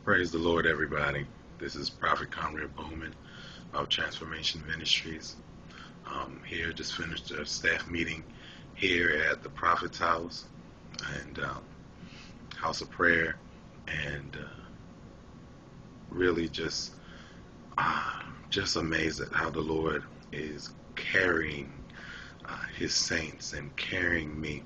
Praise the Lord, everybody. This is Prophet Conrad Bowman of Transformation Ministries. Here, just finished a staff meeting here at the Prophet's house and house of prayer, and really just amazed at how the Lord is carrying His saints and carrying me.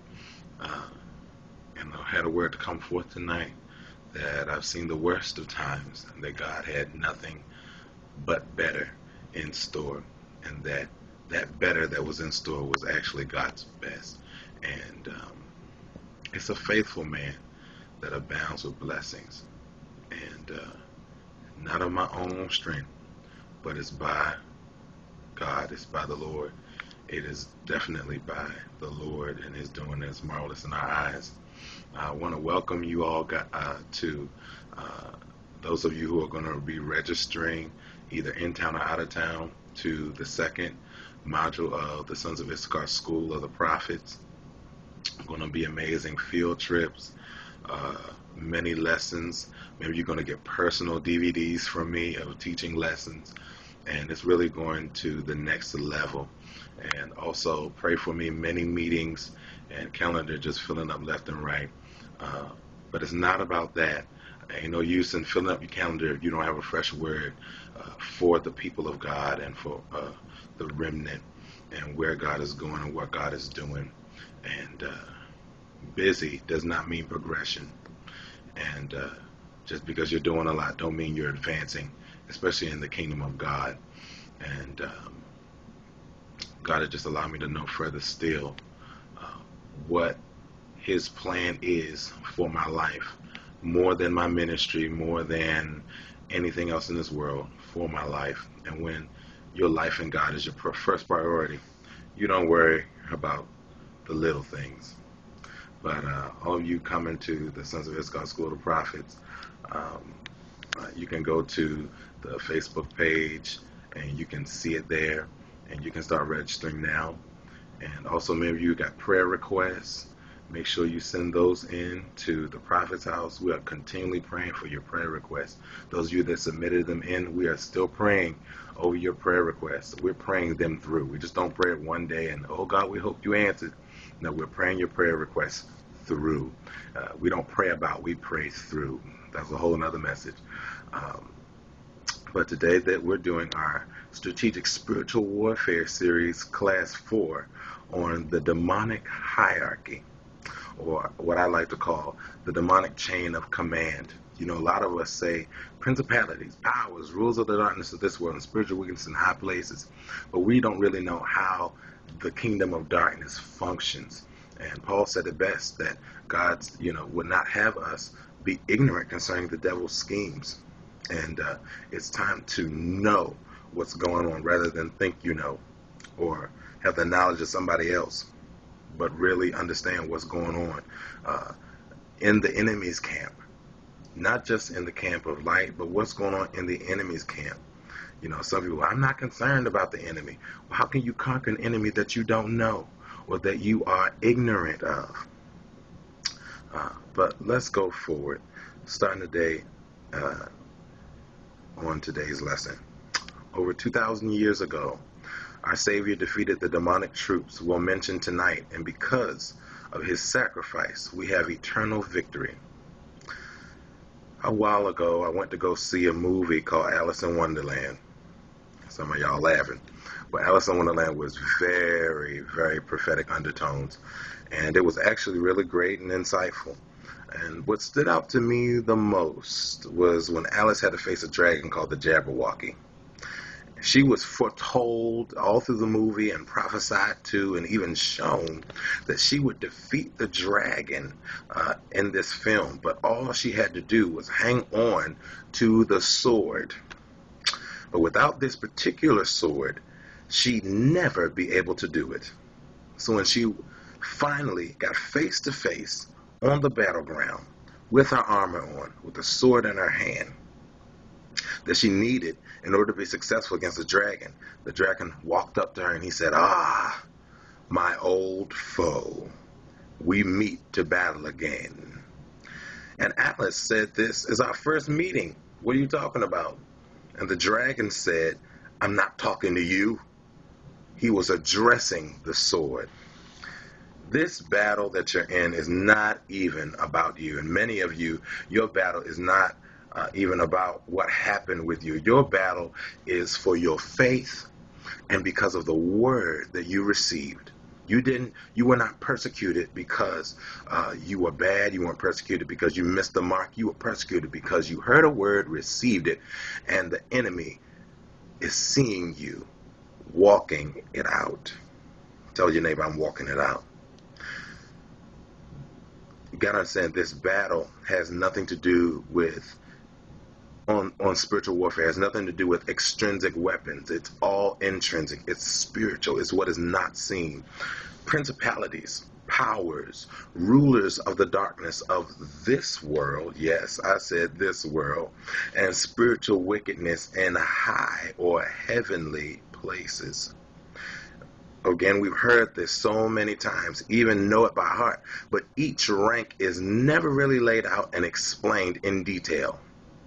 And I had a word to come forth tonight that I've seen the worst of times, and that God had nothing but better in store, and that better that was in store was actually God's best. And it's a faithful man that abounds with blessings, and not of my own strength, but it's by God, it's by the Lord. It is definitely by the Lord, and His doing is marvelous in our eyes. I want to welcome you all to those of you who are going to be registering either in town or out of town to the second module of the Sons of Issachar School of the Prophets. Going to be amazing field trips, many lessons. Maybe you're going to get personal DVDs from me of teaching lessons, and it's really going to the next level. And also pray for me, many meetings and calendar just filling up left and right. But it's not about that. Ain't no use in filling up your calendar if you don't have a fresh word for the people of God and for the remnant and where God is going and what God is doing. And busy does not mean progression. And just because you're doing a lot don't mean you're advancing, especially in the kingdom of God. And God has just allowed me to know further still what His plan is for my life, more than my ministry, more than anything else in this world, for my life. And when your life in God is your first priority, you don't worry about the little things. But all of you coming to the Sons of Issachar School of the Prophets, you can go to the Facebook page and you can see it there, and you can start registering now. And also, many of you got prayer requests. Make sure you send those in to the Prophet's house. We are continually praying for your prayer requests. Those of you that submitted them in, we are still praying over your prayer requests. We're praying them through. We just don't pray it one day and, oh God, we hope you answered. No, we're praying your prayer requests through. We don't pray about, we pray through. That's a whole other message. But today that we're doing our Strategic Spiritual Warfare Series, Class 4, on the demonic hierarchy, or what I like to call the demonic chain of command. You know, a lot of us say principalities, powers, rules of the darkness of this world, and spiritual wickedness in high places. But we don't really know how the kingdom of darkness functions. And Paul said it best, that God, would not have us be ignorant concerning the devil's schemes. And it's time to know what's going on rather than think you know, or have the knowledge of somebody else, but really understand what's going on in the enemy's camp. Not just in the camp of light, but what's going on in the enemy's camp. Some people, I'm not concerned about the enemy. Well, how can you conquer an enemy that you don't know or that you are ignorant of? But let's go forward, starting today on today's lesson. Over 2,000 years ago, our Savior defeated the demonic troops we'll mention tonight, and because of His sacrifice, we have eternal victory. A while ago, I went to go see a movie called Alice in Wonderland. Some of y'all laughing. But Alice in Wonderland was very, very prophetic undertones, and it was actually really great and insightful. And what stood out to me the most was when Alice had to face a dragon called the Jabberwocky. She was foretold all through the movie and prophesied to and even shown that she would defeat the dragon in this film. But all she had to do was hang on to the sword. But without this particular sword, she'd never be able to do it. So when she finally got face to face on the battleground with her armor on, with the sword in her hand that she needed in order to be successful against the dragon walked up to her and he said, "Ah, my old foe, we meet to battle again." And Atlas said, "This is our first meeting. What are you talking about?" And the dragon said, "I'm not talking to you." He was addressing the sword. This battle that you're in is not even about you. And many of you, your battle is not even about what happened with you. Your battle is for your faith and because of the word that you received. You were not persecuted because you were bad. You weren't persecuted because you missed the mark. You were persecuted because you heard a word, received it, and the enemy is seeing you walking it out. Tell your neighbor, I'm walking it out. You got to understand, this battle has nothing to do with on spiritual warfare. It has nothing to do with extrinsic weapons. It's all intrinsic. It's spiritual. It's what is not seen. Principalities, powers, rulers of the darkness of this world, yes, I said this world, and spiritual wickedness in high or heavenly places. Again, we've heard this so many times, even know it by heart, but each rank is never really laid out and explained in detail.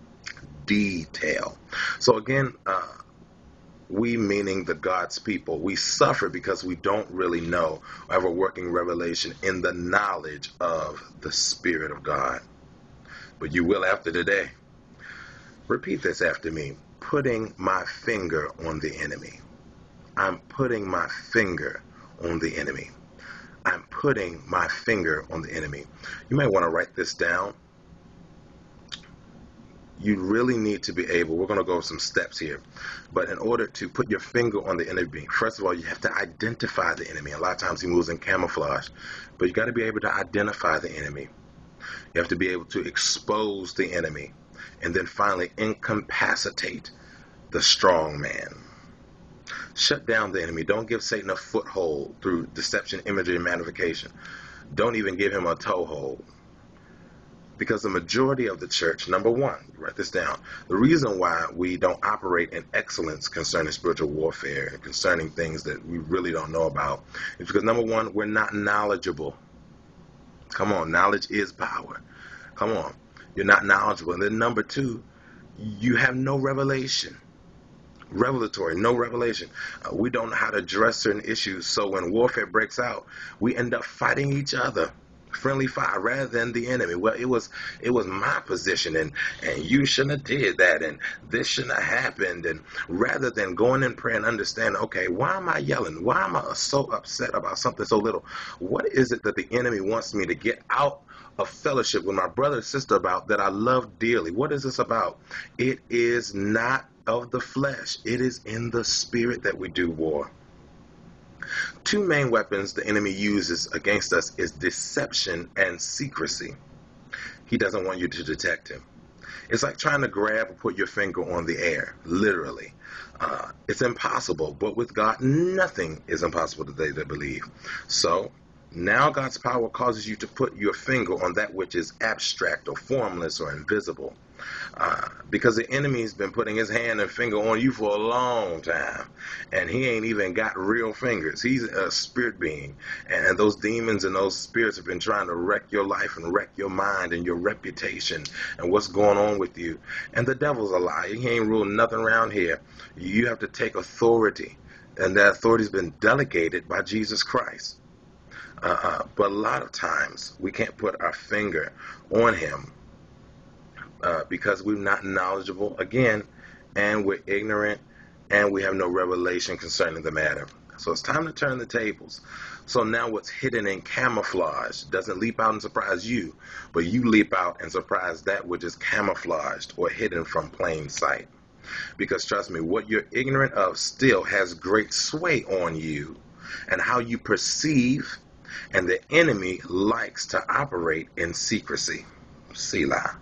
So again, we meaning the God's people, we suffer because we don't really know or have a working revelation in the knowledge of the Spirit of God. But you will after today. Repeat this after me. Putting my finger on the enemy. I'm putting my finger on the enemy. I'm putting my finger on the enemy. You might want to write this down. You really need to be able, we're going to go over some steps here, but in order to put your finger on the enemy, first of all, you have to identify the enemy. A lot of times he moves in camouflage, but you got to be able to identify the enemy. You have to be able to expose the enemy, and then finally incapacitate the strong man. Shut down the enemy. Don't give Satan a foothold through deception, imagery, and magnification. Don't even give him a toehold. Because the majority of the church, number one, write this down, the reason why we don't operate in excellence concerning spiritual warfare and concerning things that we really don't know about is because, number one, we're not knowledgeable. Come on, knowledge is power. Come on, you're not knowledgeable. And then number two, you have no revelation. Revelatory, no revelation. We don't know how to address certain issues, so when warfare breaks out, we end up fighting each other. Friendly fire rather than the enemy. Well, it was my position, and you shouldn't have did that, and this shouldn't have happened. And rather than going in prayer and understand, okay, why am I yelling? Why am I so upset about something so little? What is it that the enemy wants me to get out of fellowship with my brother and sister about that I love dearly? What is this about? It is not of the flesh. It is in the spirit that we do war. Two main weapons the enemy uses against us is deception and secrecy. He doesn't want you to detect him. It's like trying to grab or put your finger on the air, literally. It's impossible, but with God, nothing is impossible to they that believe. So now God's power causes you to put your finger on that which is abstract or formless or invisible. Because the enemy's been putting his hand and finger on you for a long time, and he ain't even got real fingers. He's a spirit being, and those demons and those spirits have been trying to wreck your life and wreck your mind and your reputation and what's going on with you. And the devil's a liar. He ain't ruling nothing around here. You have to take authority, and that authority's been delegated by Jesus Christ. But a lot of times we can't put our finger on him because we're not knowledgeable, again, and we're ignorant, and we have no revelation concerning the matter. So it's time to turn the tables. So now what's hidden in camouflage doesn't leap out and surprise you, but you leap out and surprise that which is camouflaged or hidden from plain sight. Because trust me, what you're ignorant of still has great sway on you and how you perceive, and the enemy likes to operate in secrecy. Selah.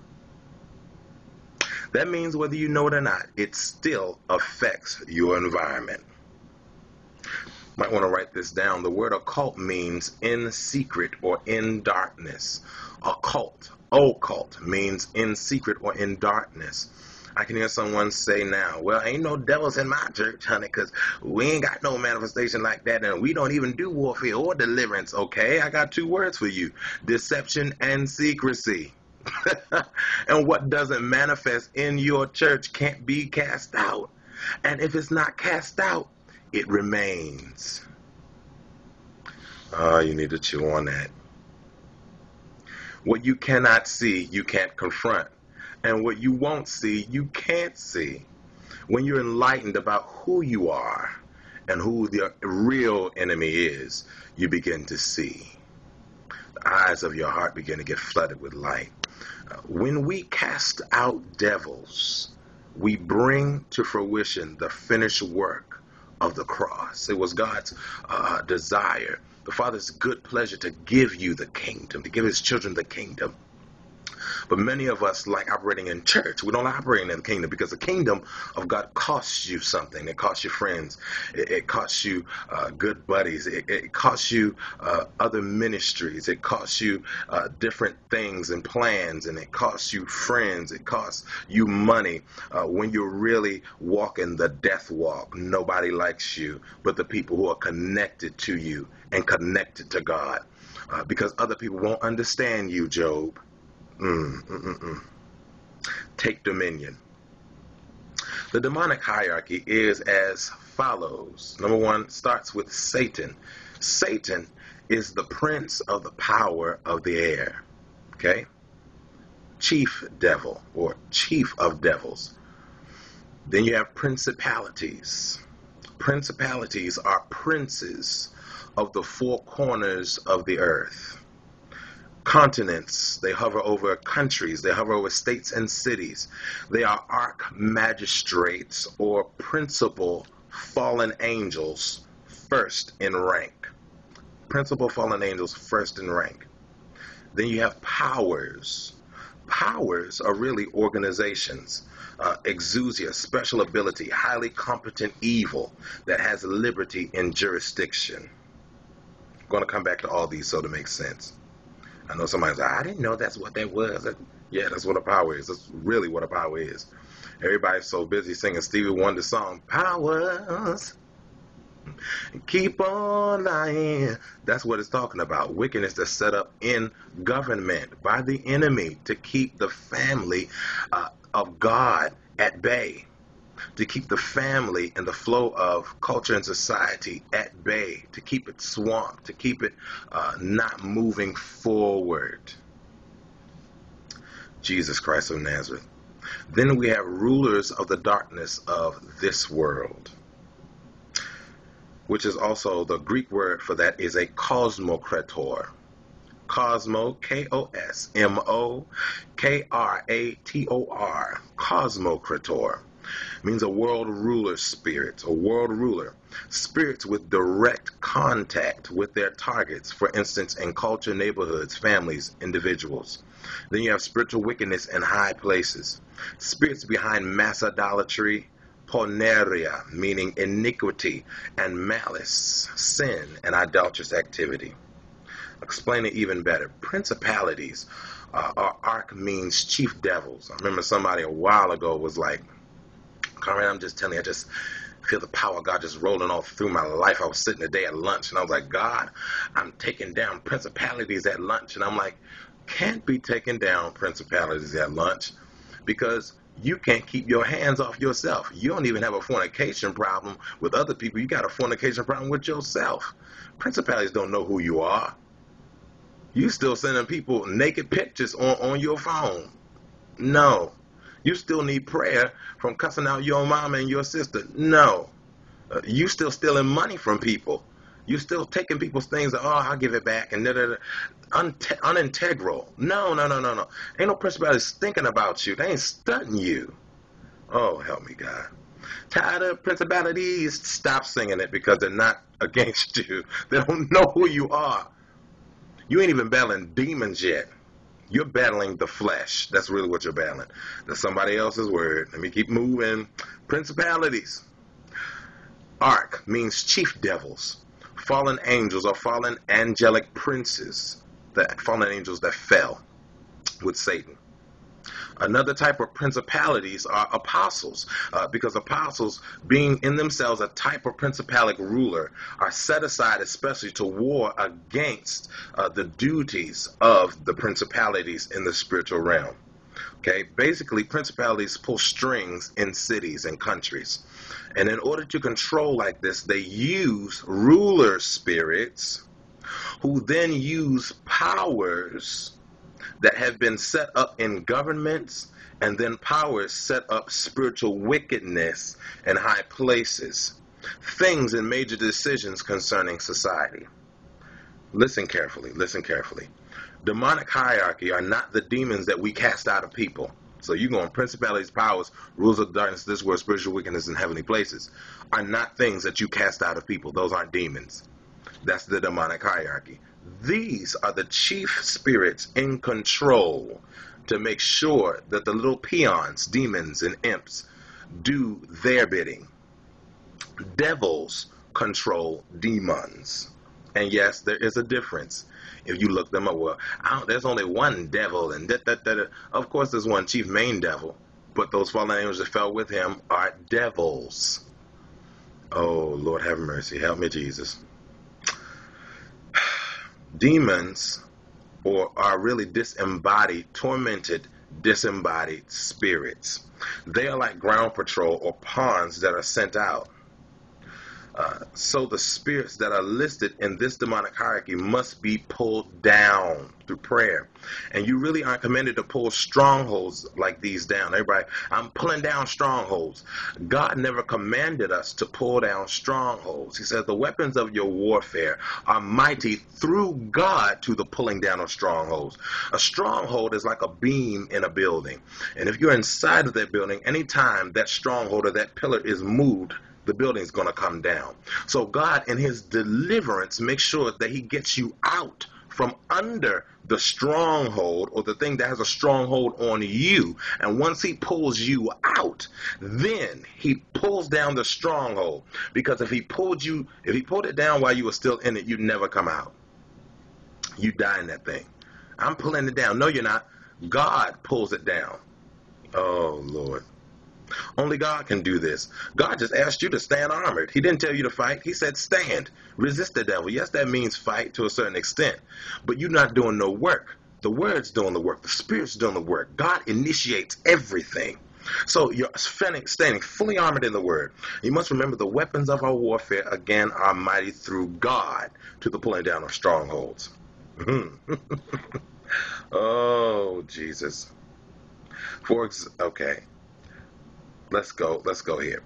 That means whether you know it or not, it still affects your environment. Might want to write this down. The word occult means in secret or in darkness. Occult means in secret or in darkness. I can hear someone say now, well, ain't no devils in my church, honey, because we ain't got no manifestation like that, and we don't even do warfare or deliverance. Okay, I got two words for you: deception and secrecy. And what doesn't manifest in your church can't be cast out. And if it's not cast out, it remains. Oh, you need to chew on that. What you cannot see, you can't confront. And what you won't see, you can't see. When you're enlightened about who you are and who the real enemy is, you begin to see. The eyes of your heart begin to get flooded with light. When we cast out devils, we bring to fruition the finished work of the cross. It was God's desire, the Father's good pleasure to give you the kingdom, to give his children the kingdom. But many of us like operating in church. We don't operate in the kingdom because the kingdom of God costs you something. It costs you friends. It costs you good buddies. It costs you other ministries. It costs you different things and plans, and it costs you friends. It costs you money. When you're really walking the death walk, nobody likes you but the people who are connected to you and connected to God. Because other people won't understand you, Job. Take dominion. The demonic hierarchy is as follows. Number one starts with Satan. Satan is the prince of the power of the air. Okay? Chief devil or chief of devils. Then you have principalities. Principalities are princes of the four corners of the earth. Continents, they hover over countries, they hover over states and cities. They are archmagistrates or principal fallen angels first in rank. Principal fallen angels first in rank. Then you have powers. Powers are really organizations. Exousia, special ability, highly competent evil that has liberty in jurisdiction. I'm going to come back to all these so to make sense. I know somebody's like, I didn't know that's what that was. Yeah, that's what a power is. That's really what a power is. Everybody's so busy singing Stevie Wonder's song, Powers, keep on lying. That's what it's talking about. Wickedness that's set up in government by the enemy to keep the family of God at bay, to keep the family and the flow of culture and society at bay, to keep it swamped, to keep it not moving forward. Jesus Christ of Nazareth. Then we have rulers of the darkness of this world, which is also the Greek word for that is a cosmocrator. Cosmo, K-O-S-M-O-K-R-A-T-O-R, cosmocrator. Means a world ruler spirit, a world ruler. Spirits with direct contact with their targets, for instance, in culture, neighborhoods, families, individuals. Then you have spiritual wickedness in high places. Spirits behind mass idolatry, porneia, meaning iniquity, and malice, sin, and idolatrous activity. Explain it even better. Principalities, or arch means chief devils. I remember somebody a while ago was like, Conrad, I'm just telling you, I just feel the power of God just rolling all through my life. I was sitting today at lunch, and I was like, God, I'm taking down principalities at lunch. And I'm like, can't be taking down principalities at lunch because you can't keep your hands off yourself. You don't even have a fornication problem with other people. You got a fornication problem with yourself. Principalities don't know who you are. You still sending people naked pictures on your phone. No. You still need prayer from cussing out your mama and your sister. No. You still stealing money from people. You still taking people's things. Oh, I'll give it back. And unintegral. No. Ain't no principalities thinking about you. They ain't studying you. Oh, help me, God. Tired of principalities? Stop singing it because they're not against you. They don't know who you are. You ain't even battling demons yet. You're battling the flesh. That's really what you're battling. That's somebody else's word. Let me keep moving. Principalities. Arch means chief devils. Fallen angels or fallen angelic princes. The fallen angels that fell with Satan. Another type of principalities are apostles, because apostles, being in themselves a type of principalic ruler, are set aside especially to war against the duties of the principalities in the spiritual realm. Okay, basically, principalities pull strings in cities and countries. And in order to control like this, they use ruler spirits who then use powers that have been set up in governments, and then powers set up spiritual wickedness in high places, things and major decisions concerning society. Listen carefully, listen carefully. Demonic hierarchy are not the demons that we cast out of people. So you go on principalities, powers, rules of darkness, this world, spiritual wickedness in heavenly places, are not things that you cast out of people. Those aren't demons. That's the demonic hierarchy. These are the chief spirits in control to make sure that the little peons, demons, and imps do their bidding. Devils control demons. And yes, there is a difference. If you look them up, well, there's only one devil, and of course there's one chief main devil, but those fallen angels that fell with him are devils. Oh, Lord have mercy. Help me, Jesus. Demons are really disembodied, tormented, disembodied spirits. They are like ground patrol or pawns that are sent out. So the spirits that are listed in this demonic hierarchy must be pulled down through prayer. And you really aren't commanded to pull strongholds like these down. Everybody, I'm pulling down strongholds. God never commanded us to pull down strongholds. He said the weapons of your warfare are mighty through God to the pulling down of strongholds. A stronghold is like a beam in a building. And if you're inside of that building, anytime that stronghold or that pillar is moved, the building's going to come down. So God, in his deliverance, makes sure that he gets you out from under the stronghold, or the thing that has a stronghold on you. And once he pulls you out, then he pulls down the stronghold. Because if he pulled it down while you were still in it, you'd never come out. You die in that thing. I'm pulling it down. No, you're not. God pulls it down. Oh, Lord. Only God can do this. God just asked you to stand armored. He didn't tell you to fight. He said stand. Resist the devil. Yes, that means fight to a certain extent. But you're not doing no work. The Word's doing the work. The Spirit's doing the work. God initiates everything. So you're standing fully armored in the Word. You must remember the weapons of our warfare, again, are mighty through God to the pulling down of strongholds. Oh, Jesus. Okay. Let's go here.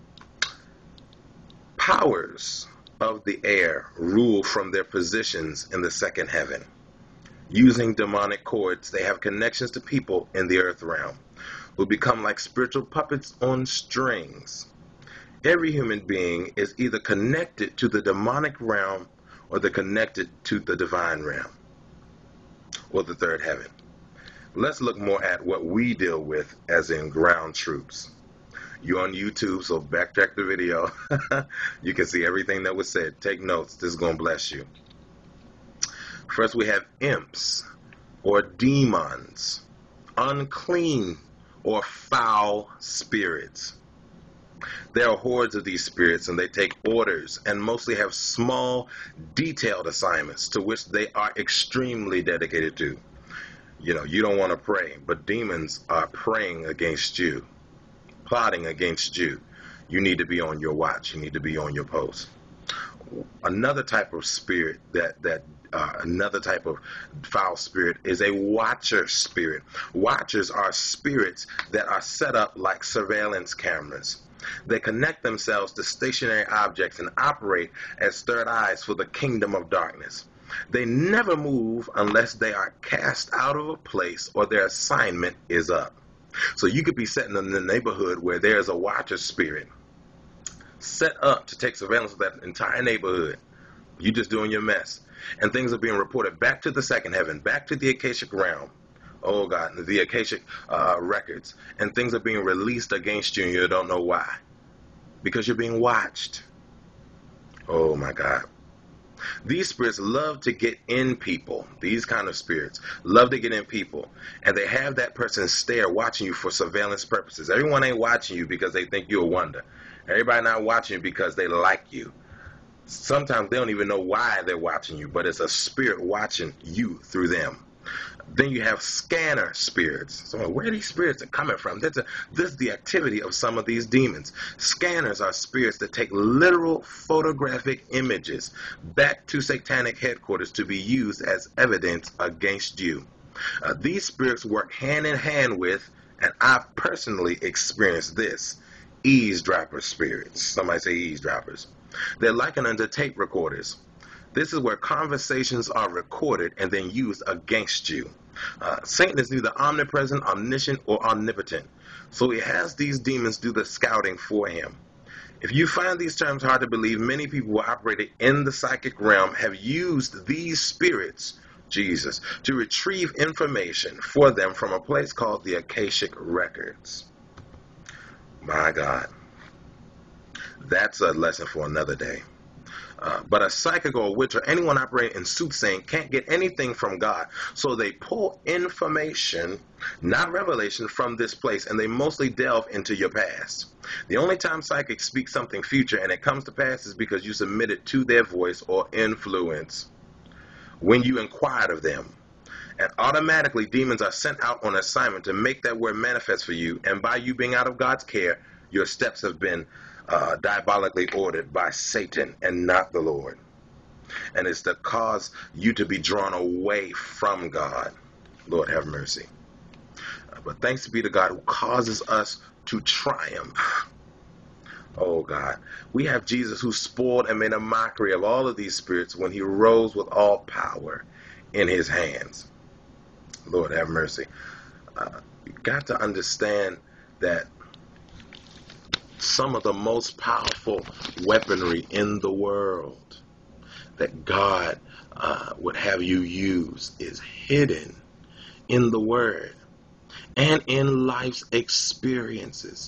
Powers of the air rule from their positions in the second heaven. Using demonic cords, they have connections to people in the earth realm who become like spiritual puppets on strings. Every human being is either connected to the demonic realm or they're connected to the divine realm or the third heaven. Let's look more at what we deal with as in ground troops. You're on YouTube, so backtrack the video. You can see everything that was said. Take notes. This is going to bless you. First, we have imps or demons, unclean or foul spirits. There are hordes of these spirits, and they take orders and mostly have small, detailed assignments to which they are extremely dedicated to. You don't want to pray, but demons are praying against you, plotting against you. You need to be on your watch. You need to be on your post. Another type of spirit another type of foul spirit is a watcher spirit. Watchers are spirits that are set up like surveillance cameras. They connect themselves to stationary objects and operate as third eyes for the kingdom of darkness. They never move unless they are cast out of a place or their assignment is up. So you could be sitting in the neighborhood where there's a watcher spirit set up to take surveillance of that entire neighborhood. You just doing your mess. And things are being reported back to the second heaven, back to the Akashic realm. Oh, God, the Akashic records. And things are being released against you, and you don't know why. Because you're being watched. Oh, my God. These spirits love to get in people. These kind of spirits love to get in people. And they have that person stare watching you for surveillance purposes. Everyone ain't watching you because they think you're a wonder. Everybody not watching you because they like you. Sometimes they don't even know why they're watching you, but it's a spirit watching you through them. Then you have scanner spirits. So where are these spirits are coming from? This is the activity of some of these demons. Scanners are spirits that take literal photographic images back to satanic headquarters to be used as evidence against you. These spirits work hand in hand with, and I've personally experienced this, eavesdropper spirits. Somebody say eavesdroppers. They're likened unto tape recorders. This is where conversations are recorded and then used against you. Satan is neither omnipresent, omniscient, or omnipotent. So he has these demons do the scouting for him. If you find these terms hard to believe, many people who operated in the psychic realm have used these spirits, Jesus, to retrieve information for them from a place called the Akashic Records. My God. That's a lesson for another day. But a psychic or a witch or anyone operating in soothsaying can't get anything from God. So they pull information, not revelation, from this place, and they mostly delve into your past. The only time psychics speak something future and it comes to pass is because you submitted to their voice or influence when you inquired of them. And automatically demons are sent out on assignment to make that word manifest for you, and by you being out of God's care, your steps have been diabolically ordered by Satan and not the Lord. And it's to cause you to be drawn away from God. Lord have mercy. But thanks be to God who causes us to triumph. Oh God, we have Jesus who spoiled and made a mockery of all of these spirits when he rose with all power in his hands. Lord have mercy. You got to understand that some of the most powerful weaponry in the world that God would have you use is hidden in the Word and in life's experiences.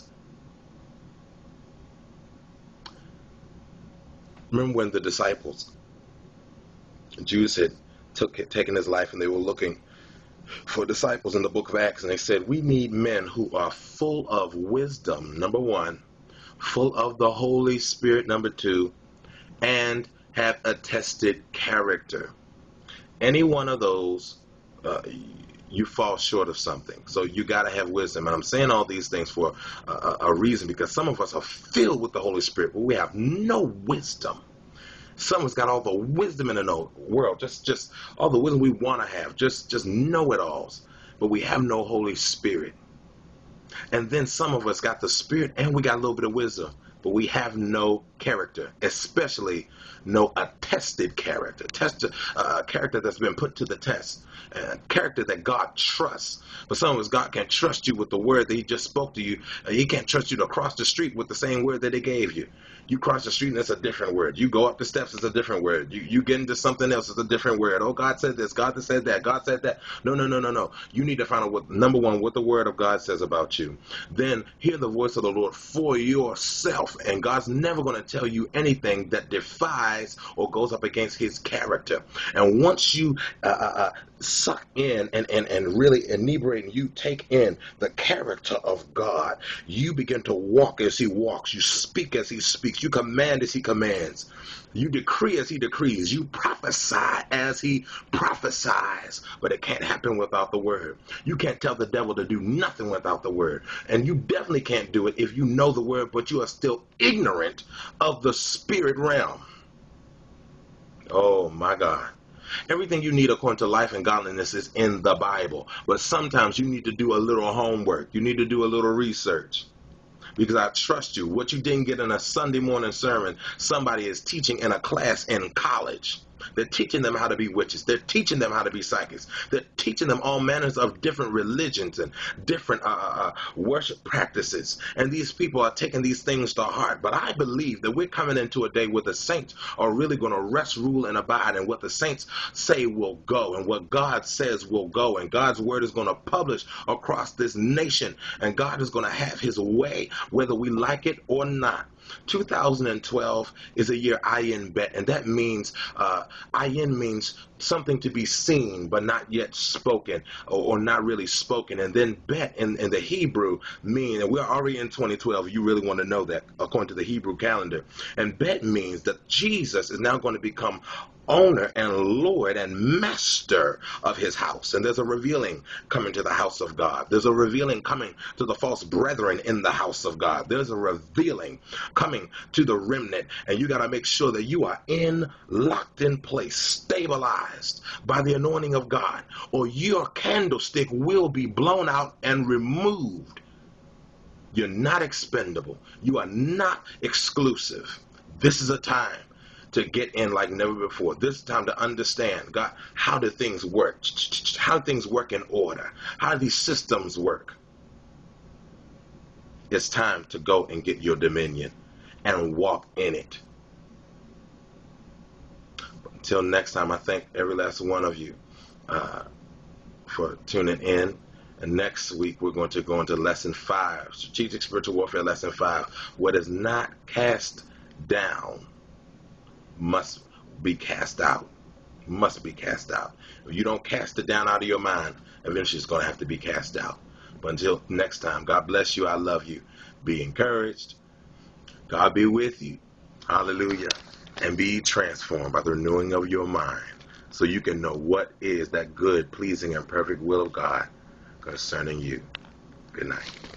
Remember when the disciples, Judas had taken his life, and they were looking for disciples in the book of Acts, and they said, we need men who are full of wisdom, number one, full of the Holy Spirit, number two, and have a tested character. Any one of those, you fall short of something. So you got to have wisdom. And I'm saying all these things for a reason, because some of us are filled with the Holy Spirit, but we have no wisdom. Some of us got all the wisdom in the world, just all the wisdom we want to have, just know-it-alls, but we have no Holy Spirit. And then some of us got the Spirit and we got a little bit of wisdom, but we have no character, especially no attested character, a character that's been put to the test, a character that God trusts. But some of us, God can't trust you with the word that he just spoke to you. He can't trust you to cross the street with the same word that he gave you. You cross the street and it's a different word. You go up the steps, it's a different word. You get into something else, it's a different word. Oh, God said this, God said that, God said that. No. You need to find out what, number one, what the word of God says about you. Then hear the voice of the Lord for yourself. And God's never going to tell you anything that defies or goes up against his character. And once you suck in and really inebriate, and you take in the character of God, you begin to walk as he walks, you speak as he speaks, you command as he commands, you decree as he decrees, you prophesy as he prophesies. But it can't happen without the word. You can't tell the devil to do nothing without the word, and you definitely can't do it if you know the word but you are still ignorant of the spirit realm. Oh my God. Everything you need according to life and godliness is in the Bible. But sometimes you need to do a little homework. You need to do a little research. Because I trust you, what you didn't get in a Sunday morning sermon, somebody is teaching in a class in college. They're teaching them how to be witches. They're teaching them how to be psychics. They're teaching them all manners of different religions and different worship practices. And these people are taking these things to heart. But I believe that we're coming into a day where the saints are really going to rest, rule, and abide. And what the saints say will go. And what God says will go. And God's word is going to publish across this nation. And God is going to have his way, whether we like it or not. 2012 is a year ayin bet, and that means ayin means something to be seen but not yet spoken, or not really spoken. And then bet in the Hebrew mean, and we're already in 2012, you really want to know that according to the Hebrew calendar. And bet means that Jesus is now going to become owner and Lord and master of his house. And there's a revealing coming to the house of God. There's a revealing coming to the false brethren in the house of God. There's a revealing coming to the remnant. And you got to make sure that you are locked in place, stabilized by the anointing of God, or your candlestick will be blown out and removed. You're not expendable. You are not exclusive. This is a time to get in like never before. This is time to understand, God, how do things work? How do things work in order? How do these systems work? It's time to go and get your dominion and walk in it. Until next time, I thank every last one of you for tuning in. And next week, we're going to go into Lesson 5, Strategic Spiritual Warfare Lesson 5. What is not cast down must be cast out. Must be cast out. If you don't cast it down out of your mind, eventually it's going to have to be cast out. But until next time, God bless you. I love you. Be encouraged. God be with you. Hallelujah. And be transformed by the renewing of your mind, so you can know what is that good, pleasing, and perfect will of God concerning you. Good night.